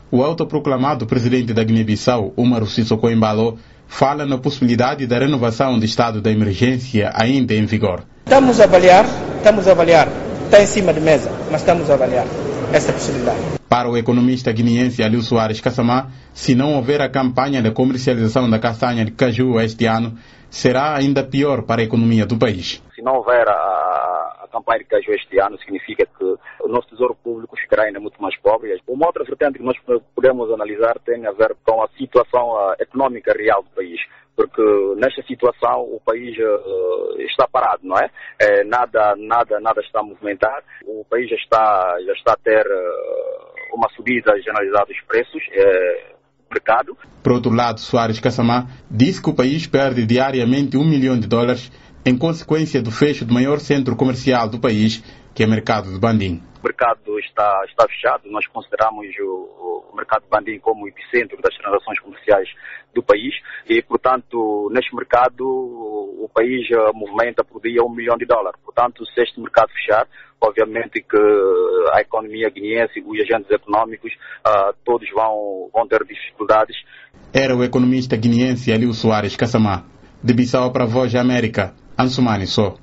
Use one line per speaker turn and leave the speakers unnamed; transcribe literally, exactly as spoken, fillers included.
O autoproclamado presidente da Guiné-Bissau, Umaru Sissoko Embalo, fala na possibilidade da renovação do estado da emergência ainda em vigor.
Estamos a avaliar, estamos a avaliar, está em cima da mesa, mas estamos a avaliar essa possibilidade.
Para o economista guineense Aliu Soares Kassamá, se não houver a campanha de comercialização da castanha de caju este ano, será ainda pior para a economia do país.
Se não houver a, a campanha de caju este ano, significa que o nosso tesouro público ficará ainda muito mais pobre. Uma outra vertente que nós podemos analisar tem a ver com a situação uh, económica real do país, porque nesta situação o país uh, está parado, não é? é? Nada, nada, nada está a movimentar. O país já está, já está a ter uh, uma subida generalizada dos preços. É, mercado.
Por outro lado, Soares Kassamá disse que o país perde diariamente um milhão de dólares em consequência do fecho do maior centro comercial do país, que é o mercado de Bandim.
O mercado está, está fechado. Nós consideramos o, o mercado de Bandim como o epicentro das transações comerciais do país e, portanto, neste mercado o, o país movimenta por dia um milhão de dólares. Portanto, se este mercado fechar, obviamente que a economia guineense, os agentes econômicos, uh, todos vão, vão ter dificuldades.
Era o economista guineense Aliu Soares Kassamá. De Bissau para a Voz da América, Ansumani Só.